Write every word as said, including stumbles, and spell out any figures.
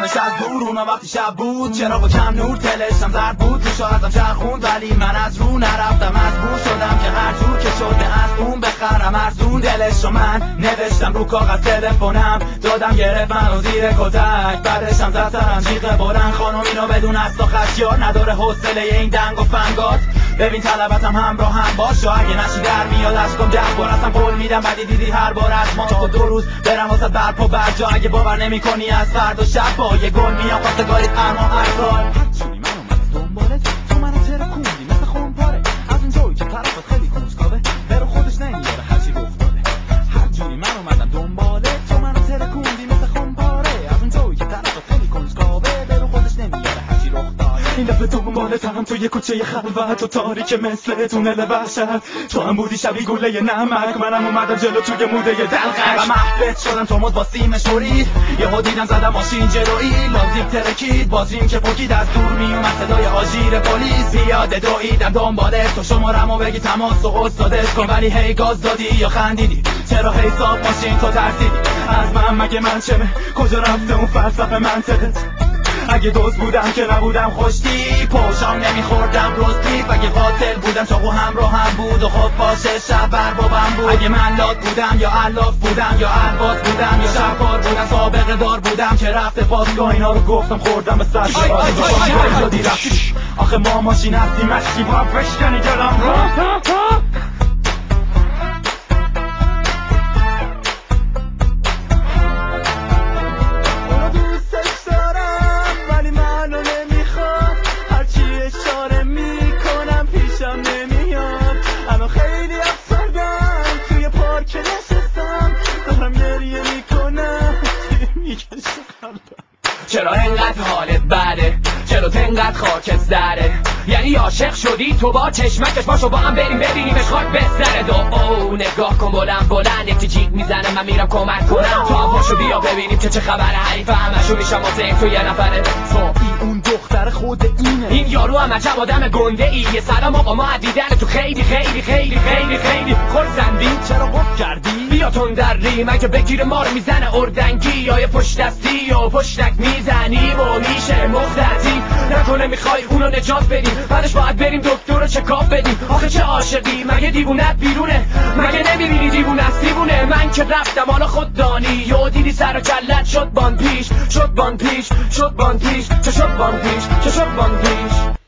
دیدمش از دور اونا وقتی شب بود، چرا با کم نور تلشم زرد بود، تو شاهدم چرخوند ولی من از رو نرفتم، مجبور شدم که هر جور که شده از اون بخرم ارزون دلش رو من نوشتم رو کاغذ تلفنم دادم گرفت منو زیر کتک، بعدشم زد سرم جیغ بلند خانم اینو بدون است و خشیار نداره حوصله این دنگ و فنگات، ببین طلبتم همراه هم باش و اگه نشی در میاد اشکام ده بار اصلا قول میدم بعدی دیدی هر بار از ما تا دو روز برم واسه برپا برجا، اگه باور نمی کنی از فردا شب با یه گل میام خواستگاریت اما هر سال هرچونی من اومدم دنبالت تو منو ترکوندی مثل خونپاره از اون جایی که طرفت خیلی کنجکاوه برو خودش نمیاره هرچی گفت داده، هر جوری من اومدم دنبالت تو منو ترکوندی مثل خونپاره از اون جایی که طرفت خیلی کنجکاوه برو خودش نمیاره هرچی رخ داده، این دفعه دنبالتم توی کوچه خلوت و تاریک مثل تونل وحشت، تو هم بودی شبیه گوله نمک منم اومدم جلو توی موده دلقک و محبت شدم تو مد با سیم شورید یهو دیدم زدم ماشین جلویی لازیب ترکید باتریم که پکید از دور میومد صدای آژیر پلیس پیاده دویدم دنبالت تو شمارمو بگی تماس و استادش کن ولی هی گاز دادی یا خندیدی چرا حساب ماشین تو ترسیدی از من مگه من چمه کجا رفته اون فلسفه منطقت اگه دوست بودم که نبودم خوشتی پوشام نمیخوردم روزتیف اگه قاتل بودم چاقو همراه هم بود و خب باشه شب بر بابم بود اگه من لات بودم یا علاف بودم یا الباس بودم یا شبکار بودم سابقه دار بودم که رفته پاسگاه اینا رو گفتم خوردم به سر شدی رفتی آخه ما ماشین هستیم مشکی با هم بشکنی دلم رو نمیاد الان خیلی افسردم توی پارک نشستم دارم گریه میکنم میکشه قلبم چرا انقدر حالت بده چرا انقدر خاکت زده یعنی عاشق شدی تو با چشمکش باشو با هم بریم ببینیمش خاک به سر دو او نگاه کن بلند بلند یکی جیغ میزنه من میرم کمک کنم تو هم پاشو بیا ببینیم که چه خبره حریف همشو میشم واسه تو یه نفره تو اون دختر خود اینه این یارو هم عجب آدم گنده ایه سلام آقا ما دیدن تو خیلی خیلی خیلی خیلی خیلی خورسندی چرا گفت کردی بیا تون در ریم اگه بگیر ما رو میزنه اردنگی یا یه پشت دستی یا پشتک میزنیم و میشه مختزی نکنه میخوای اونو نجات بدیم بعدش باید بریم دکتر رو چکاپ بدیم آخه چه عاشقی مگه دیوونت بیرونه مگه نمیبینی دیوونه است دیوونه من که رفتم حالا خود دانی یا دیدی سر و کلت شد بان پیش شد بان پیش شد بان پیش چه شد بان پیش چه شد بان پیش